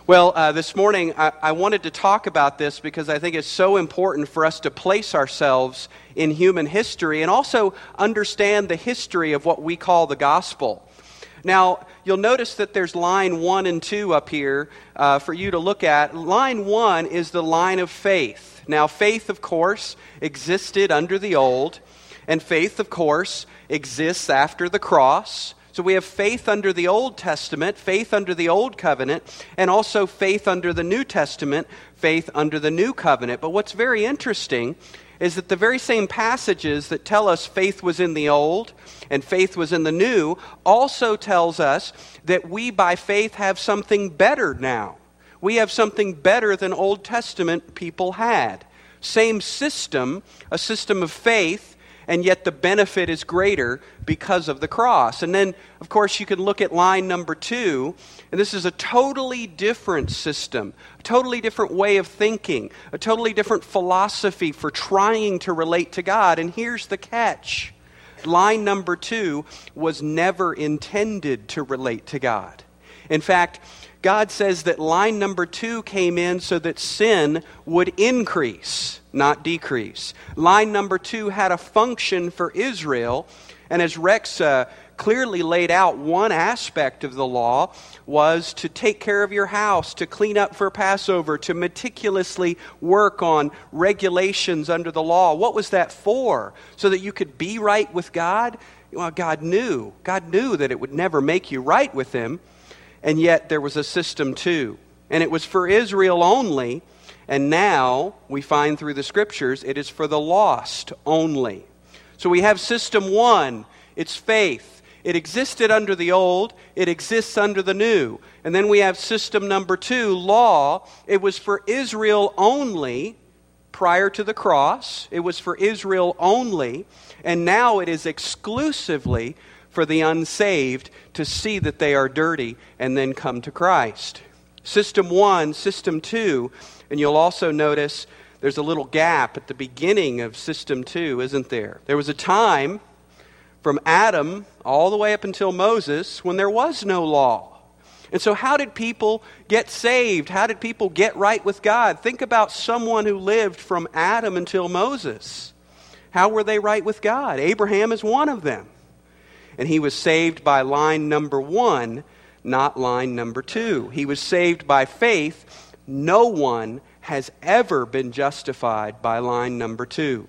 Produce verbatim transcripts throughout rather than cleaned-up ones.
Well, uh, this morning I, I wanted to talk about this because I think it's so important for us to place ourselves in human history and also understand the history of what we call the gospel. Now, you'll notice that there's line one and two up here uh, for you to look at. Line one is the line of faith. Now, faith, of course, existed under the old, and faith, of course, exists after the cross. So we have faith under the Old Testament, faith under the Old Covenant, and also faith under the New Testament, faith under the New Covenant. But what's very interesting is that the very same passages that tell us faith was in the Old and faith was in the New also tells us that we by faith have something better now. We have something better than Old Testament people had. Same system, a system of faith, and yet the benefit is greater because of the cross. And then, of course, you can look at line number two, and this is a totally different system, a totally different way of thinking, a totally different philosophy for trying to relate to God. And here's the catch. Line number two was never intended to relate to God. In fact, God says that line number two came in so that sin would increase, not decrease. Line number two had a function for Israel, and as Rex uh, clearly laid out, one aspect of the law was to take care of your house, to clean up for Passover, to meticulously work on regulations under the law. What was that for? So that you could be right with God? Well, God knew. God knew that it would never make you right with Him. And yet there was a system too. And it was for Israel only. And now we find through the Scriptures it is for the lost only. So we have system one. It's faith. It existed under the old. It exists under the new. And then we have system number two, law. It was for Israel only prior to the cross. It was for Israel only. And now it is exclusively for the unsaved to see that they are dirty and then come to Christ. System one, system two, and you'll also notice there's a little gap at the beginning of system two, isn't there? There was a time from Adam all the way up until Moses when there was no law. And so how did people get saved? How did people get right with God? Think about someone who lived from Adam until Moses. How were they right with God? Abraham is one of them. And he was saved by line number one, not line number two. He was saved by faith. No one has ever been justified by line number two.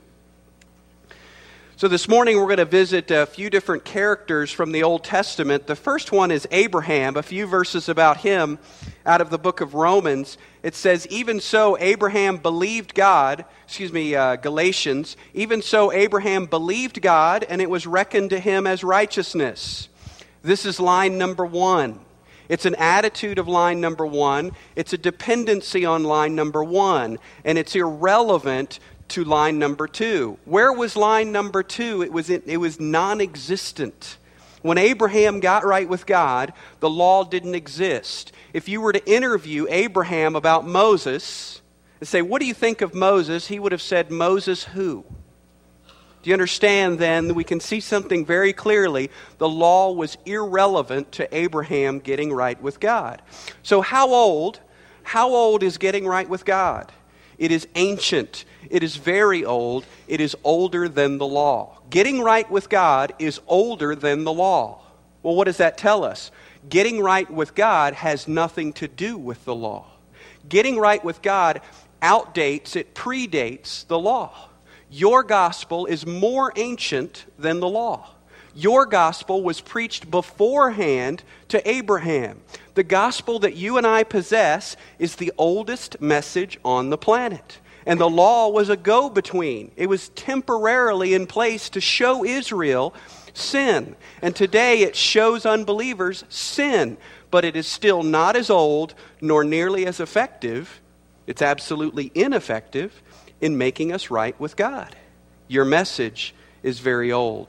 So this morning we're going to visit a few different characters from the Old Testament. The first one is Abraham, a few verses about him out of the book of Romans. It says, even so Abraham believed God, excuse me, uh, Galatians, even so Abraham believed God, and it was reckoned to him as righteousness. This is line number one. It's an attitude of line number one. It's a dependency on line number one, and it's irrelevant to line number two. Where was line number two? It was in, it was non-existent. When Abraham got right with God, the law didn't exist. If you were to interview Abraham about Moses and say, what do you think of Moses? He would have said, Moses who? Do you understand then that we can see something very clearly? The law was irrelevant to Abraham getting right with God. So how old? How old is getting right with God? It is ancient. It is very old. It is older than the law. Getting right with God is older than the law. Well, what does that tell us? Getting right with God has nothing to do with the law. Getting right with God outdates, it predates the law. Your gospel is more ancient than the law. Your gospel was preached beforehand to Abraham. The gospel that you and I possess is the oldest message on the planet. And the law was a go-between. It was temporarily in place to show Israel sin. And today it shows unbelievers sin. But it is still not as old nor nearly as effective. It's absolutely ineffective in making us right with God. Your message is very old.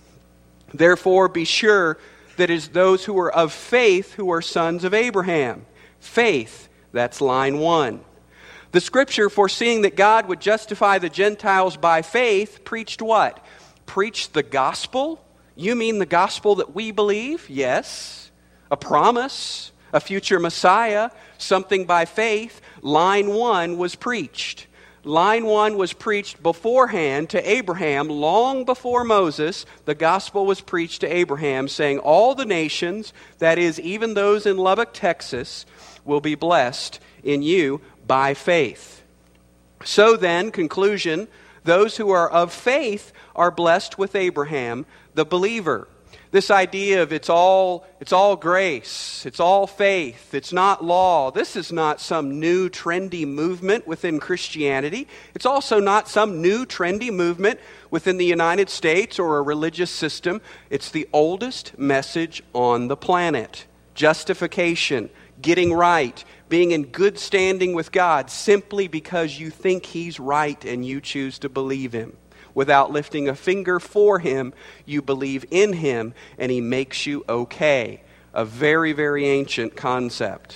Therefore, be sure that it is those who are of faith who are sons of Abraham. Faith, that's line one. The Scripture, foreseeing that God would justify the Gentiles by faith, preached what? Preached the gospel? You mean the gospel that we believe? Yes. A promise, a future Messiah, something by faith, line one was preached. Line one was preached beforehand to Abraham, long before Moses. The gospel was preached to Abraham, saying all the nations, that is, even those in Lubbock, Texas, will be blessed in you by faith. So then, conclusion, those who are of faith are blessed with Abraham, the believer. This idea of it's all, it's all grace, it's all faith, it's not law. This is not some new trendy movement within Christianity. It's also not some new trendy movement within the United States or a religious system. It's the oldest message on the planet. Justification, getting right, being in good standing with God simply because you think He's right and you choose to believe Him. Without lifting a finger for Him, you believe in Him, and He makes you okay. A very, very ancient concept.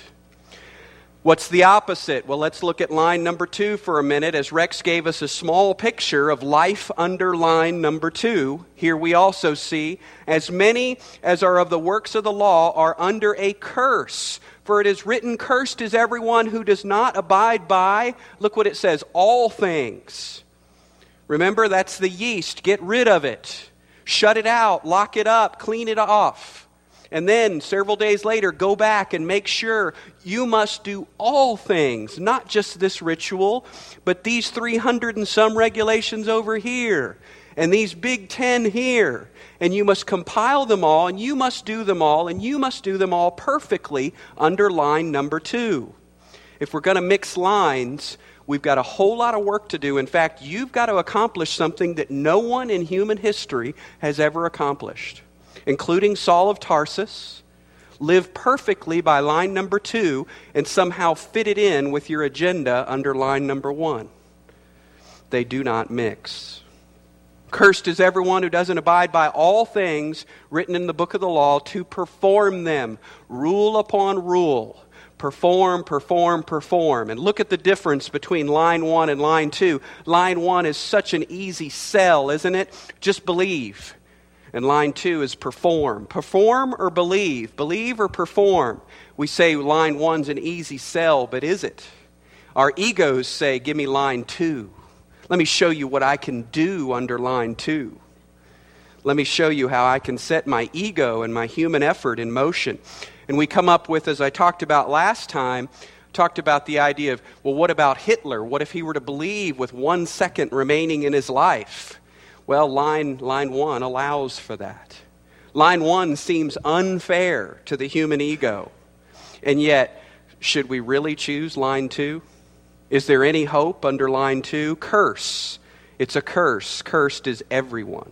What's the opposite? Well, let's look at line number two for a minute. As Rex gave us a small picture of life under line number two, here we also see, as many as are of the works of the law are under a curse. For it is written, cursed is everyone who does not abide by, look what it says, all things. Remember, that's the yeast. Get rid of it. Shut it out. Lock it up. Clean it off. And then, several days later, go back and make sure you must do all things, not just this ritual, but these three hundred and some regulations over here, and these big ten here. And you must compile them all, and you must do them all, and you must do them all perfectly under line number two. If we're going to mix lines, we've got a whole lot of work to do. In fact, you've got to accomplish something that no one in human history has ever accomplished, including Saul of Tarsus. Live perfectly by line number two and somehow fit it in with your agenda under line number one. They do not mix. Cursed is everyone who doesn't abide by all things written in the book of the law to perform them, rule upon rule. Perform, perform, perform. And look at the difference between line one and line two. Line one is such an easy sell, isn't it? Just believe. And line two is perform. Perform or believe? Believe or perform? We say line one's an easy sell, but is it? Our egos say, give me line two. Let me show you what I can do under line two. Let me show you how I can set my ego and my human effort in motion. And we come up with, as I talked about last time, talked about the idea of, well, what about Hitler? What if he were to believe with one second remaining in his life? Well, line, line one allows for that. Line one seems unfair to the human ego. And yet, should we really choose line two? Is there any hope under line two? Curse. It's a curse. Cursed is everyone.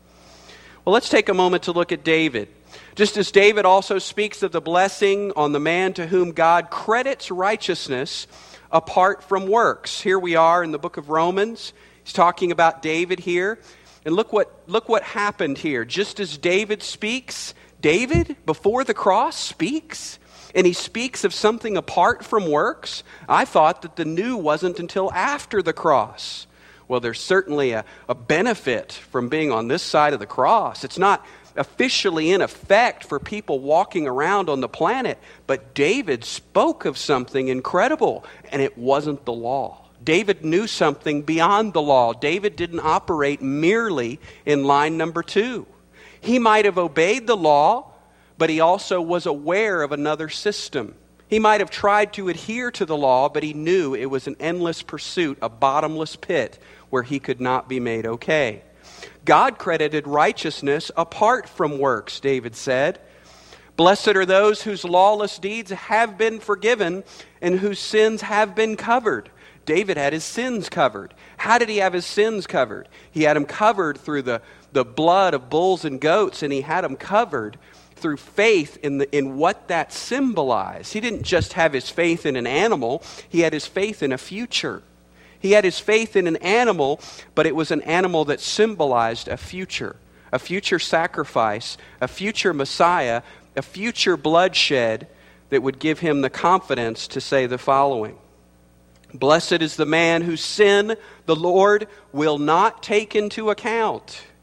Well, let's take a moment to look at David. Just as David also speaks of the blessing on the man to whom God credits righteousness apart from works. Here we are in the book of Romans. He's talking about David here. And look what, look what happened here. Just as David speaks, David, before the cross, speaks. And he speaks of something apart from works. I thought that the new wasn't until after the cross. Well, there's certainly a, a benefit from being on this side of the cross. It's not officially in effect for people walking around on the planet, but David spoke of something incredible, and it wasn't the law. David knew something beyond the law. David didn't operate merely in line number two. He might have obeyed the law, but he also was aware of another system. He might have tried to adhere to the law, but he knew it was an endless pursuit, a bottomless pit where he could not be made okay. God credited righteousness apart from works, David said. Blessed are those whose lawless deeds have been forgiven and whose sins have been covered. David had his sins covered. How did he have his sins covered? He had them covered through the, the blood of bulls and goats, and he had them covered through faith in the, in what that symbolized. He didn't just have his faith in an animal, he had his faith in a future. He had his faith in an animal, but it was an animal that symbolized a future, a future sacrifice, a future Messiah, a future bloodshed that would give him the confidence to say the following. Blessed is the man whose sin the Lord will not take into account.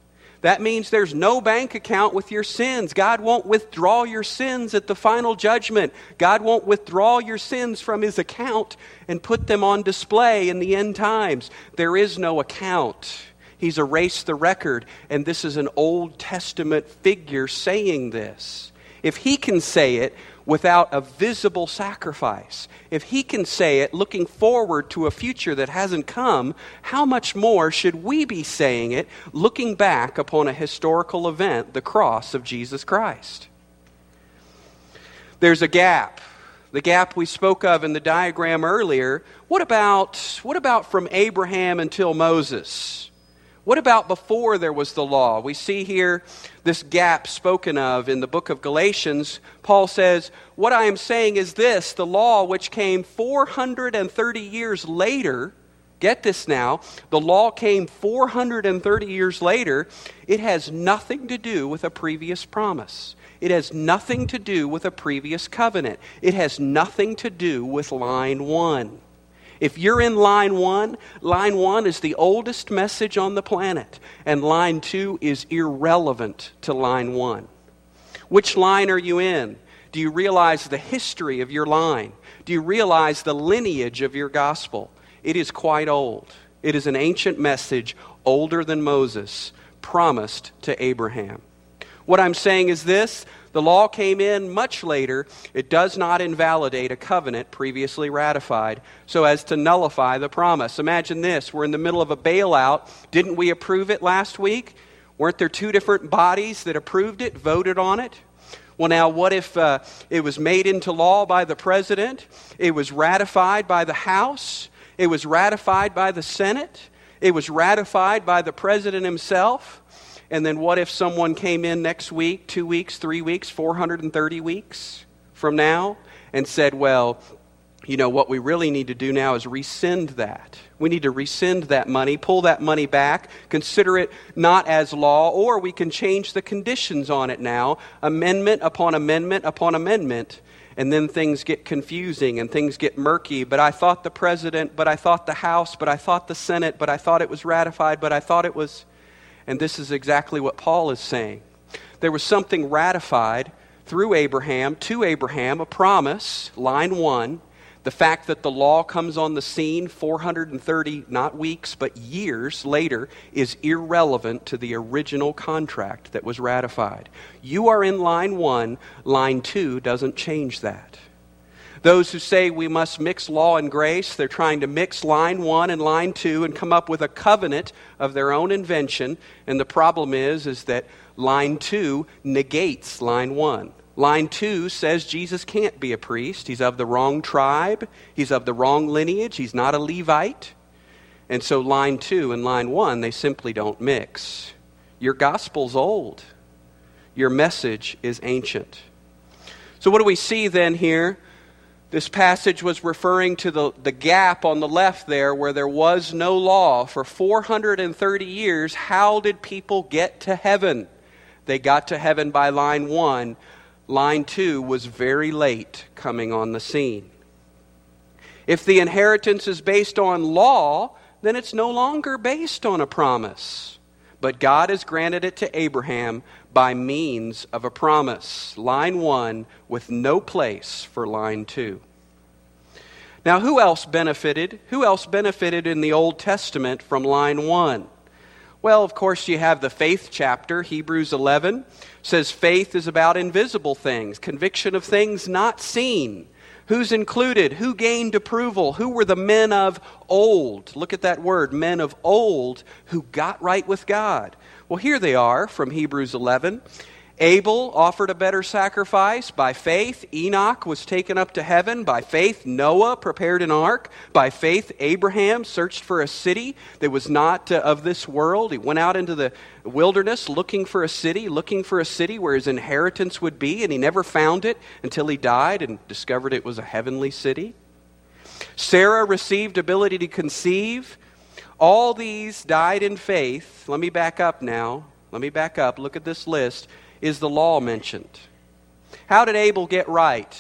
That means there's no bank account with your sins. God won't withdraw your sins at the final judgment. God won't withdraw your sins from His account and put them on display in the end times. There is no account. He's erased the record, and this is an Old Testament figure saying this. If He can say it without a visible sacrifice, if He can say it looking forward to a future that hasn't come, how much more should we be saying it looking back upon a historical event, the cross of Jesus Christ? There's a gap. The gap we spoke of in the diagram earlier. What about, what about from Abraham until Moses? What about before there was the law? We see here this gap spoken of in the book of Galatians. Paul says, what I am saying is this, the law which came four hundred thirty years later, get this now, the law came four hundred thirty years later, it has nothing to do with a previous promise. It has nothing to do with a previous covenant. It has nothing to do with line one. If you're in line one, line one is the oldest message on the planet, and line two is irrelevant to line one. Which line are you in? Do you realize the history of your line? Do you realize the lineage of your gospel? It is quite old. It is an ancient message, older than Moses, promised to Abraham. What I'm saying is this: the law came in much later. It does not invalidate a covenant previously ratified so as to nullify the promise. Imagine this. We're in the middle of a bailout. Didn't we approve it last week? Weren't there two different bodies that approved it, voted on it? Well, now, what if uh, it was made into law by the president? It was ratified by the House. It was ratified by the Senate. It was ratified by the president himself. And then what if someone came in next week, two weeks, three weeks, four hundred thirty weeks from now and said, well, you know, what we really need to do now is rescind that. We need to rescind that money, pull that money back, consider it not as law, or we can change the conditions on it now, amendment upon amendment upon amendment, and then things get confusing and things get murky. But I thought the president, but I thought the House, but I thought the Senate, but I thought it was ratified, but I thought it was... And this is exactly what Paul is saying. There was something ratified through Abraham, to Abraham, a promise, line one. The fact that the law comes on the scene four hundred thirty, not weeks, but years later, is irrelevant to the original contract that was ratified. You are in line one, line two doesn't change that. Those who say we must mix law and grace, they're trying to mix line one and line two and come up with a covenant of their own invention. And the problem is, is that line two negates line one. Line two says Jesus can't be a priest. He's of the wrong tribe. He's of the wrong lineage. He's not a Levite. And so line two and line one, they simply don't mix. Your gospel's old. Your message is ancient. So what do we see then here? This passage was referring to the, the gap on the left there where there was no law. For four hundred thirty years, how did people get to heaven? They got to heaven by line one. Line two was very late coming on the scene. If the inheritance is based on law, then it's no longer based on a promise. But God has granted it to Abraham by means of a promise. Line one with no place for line two. Now, who else benefited? Who else benefited in the Old Testament from line one? Well, of course, you have the faith chapter. Hebrews eleven says faith is about invisible things, conviction of things not seen. Who's included? Who gained approval? Who were the men of old? Look at that word, men of old, who got right with God. Well, here they are from Hebrews eleven. Abel offered a better sacrifice. By faith, Enoch was taken up to heaven. By faith, Noah prepared an ark. By faith, Abraham searched for a city that was not uh, of this world. He went out into the wilderness looking for a city, looking for a city where his inheritance would be, and he never found it until he died and discovered it was a heavenly city. Sarah received ability to conceive. All these died in faith. Let me back up now. Let me back up. Look at this list. Is the law mentioned? How did Abel get right?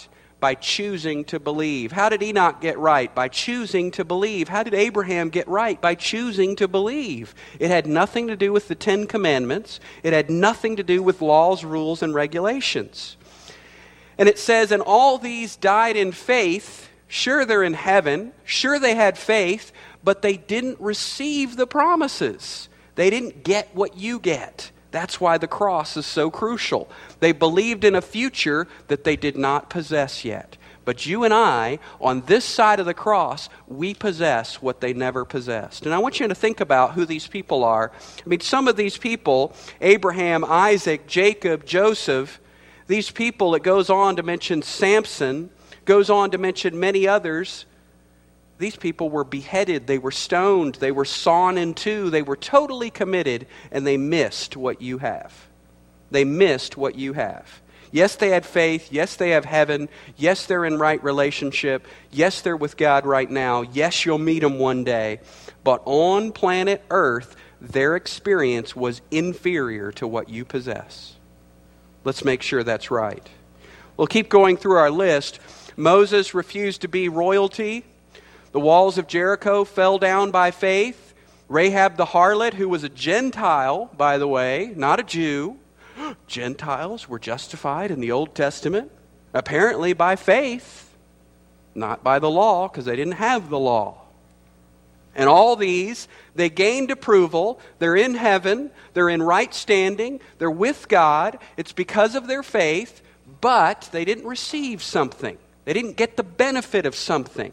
By choosing to believe. How did Enoch get right? By choosing to believe. How did Abraham get right? By choosing to believe. It had nothing to do with the Ten Commandments. It had nothing to do with laws, rules, and regulations. And it says, and all these died in faith. Sure, they're in heaven. Sure, they had faith, but they didn't receive the promises. They didn't get what you get. That's why the cross is so crucial. They believed in a future that they did not possess yet. But you and I, on this side of the cross, we possess what they never possessed. And I want you to think about who these people are. I mean, some of these people, Abraham, Isaac, Jacob, Joseph, these people, it goes on to mention Samson, goes on to mention many others. These people were beheaded, they were stoned, they were sawn in two, they were totally committed, and they missed what you have. They missed what you have. Yes, they had faith. Yes, they have heaven. Yes, they're in right relationship. Yes, they're with God right now. Yes, you'll meet them one day. But on planet Earth, their experience was inferior to what you possess. Let's make sure that's right. We'll keep going through our list. Moses refused to be royalty. The walls of Jericho fell down by faith. Rahab the harlot, who was a Gentile, by the way, not a Jew. Gentiles were justified in the Old Testament, apparently by faith, not by the law, because they didn't have the law. And all these, they gained approval. They're in heaven. They're in right standing. They're with God. It's because of their faith, but they didn't receive something. They didn't get the benefit of something.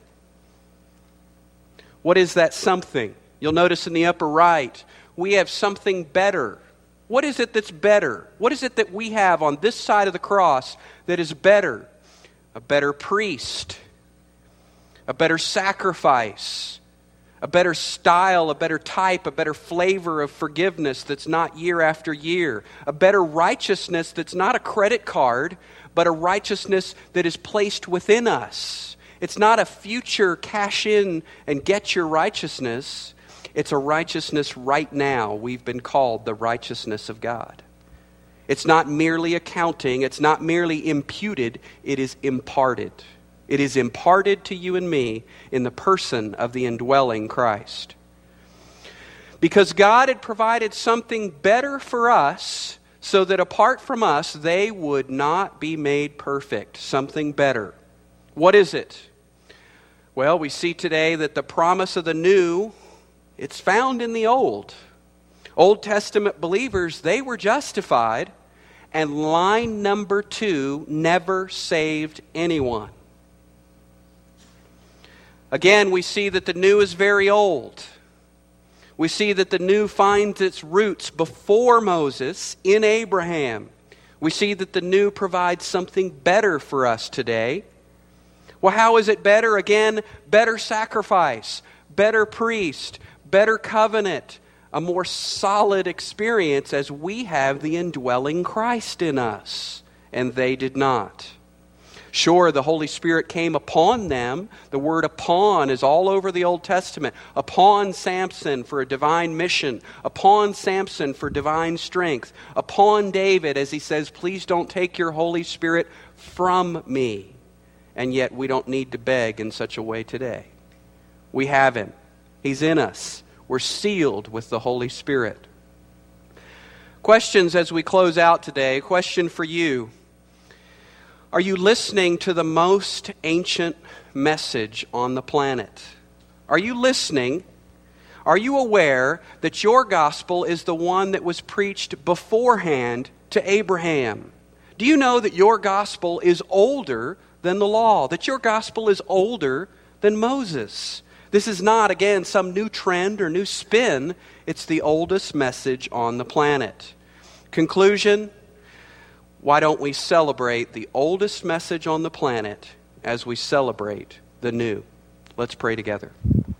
What is that something? You'll notice in the upper right, we have something better. What is it that's better? What is it that we have on this side of the cross that is better? A better priest, a better sacrifice, a better style, a better type, a better flavor of forgiveness that's not year after year, a better righteousness that's not a credit card, but a righteousness that is placed within us. It's not a future cash in and get your righteousness. It's a righteousness right now. We've been called the righteousness of God. It's not merely accounting. It's not merely imputed. It is imparted. It is imparted to you and me in the person of the indwelling Christ. Because God had provided something better for us so that apart from us, they would not be made perfect. Something better. What is it? Well, we see today that the promise of the new, it's found in the old. Old Testament believers, they were justified, and line number two never saved anyone. Again, we see that the new is very old. We see that the new finds its roots before Moses in Abraham. We see that the new provides something better for us today. Well, how is it better? Again, better sacrifice, better priest, better covenant, a more solid experience as we have the indwelling Christ in us, and they did not. Sure, the Holy Spirit came upon them. The word upon is all over the Old Testament. Upon Samson for a divine mission. Upon Samson for divine strength. Upon David as he says, please don't take your Holy Spirit from me. And yet we don't need to beg in such a way today. We have Him. He's in us. We're sealed with the Holy Spirit. Questions as we close out today. Question for you. Are you listening to the most ancient message on the planet? Are you listening? Are you aware that your gospel is the one that was preached beforehand to Abraham? Do you know that your gospel is older than the law, that your gospel is older than Moses? This is not, again, some new trend or new spin. It's the oldest message on the planet. Conclusion, why don't we celebrate the oldest message on the planet as we celebrate the new? Let's pray together.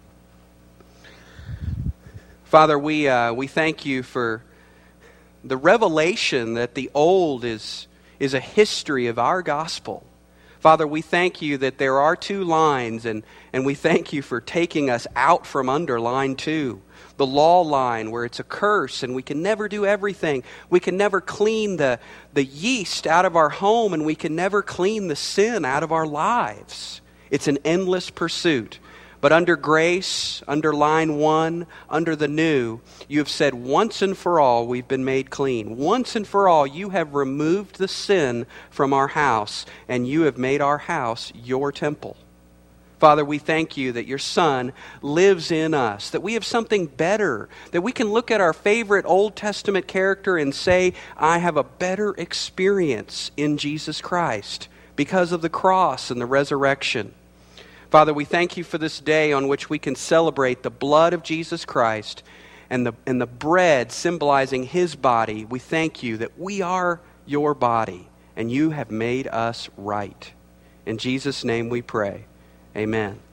Father, we, uh, we thank you for the revelation that the old is, is a history of our gospel. Father, we thank you that there are two lines, and, and we thank you for taking us out from under line two. the law line where it's a curse and we can never do everything. We can never clean the, the yeast out of our home, and we can never clean the sin out of our lives. It's an endless pursuit. But under grace, under line one, under the new, you have said once and for all we've been made clean. Once and for all you have removed the sin from our house, and you have made our house your temple. Father, we thank you that your Son lives in us, that we have something better, that we can look at our favorite Old Testament character and say, I have a better experience in Jesus Christ because of the cross and the resurrection. Father, we thank you for this day on which we can celebrate the blood of Jesus Christ and the, and the bread symbolizing his body. We thank you that we are your body and you have made us right. In Jesus' name we pray. Amen.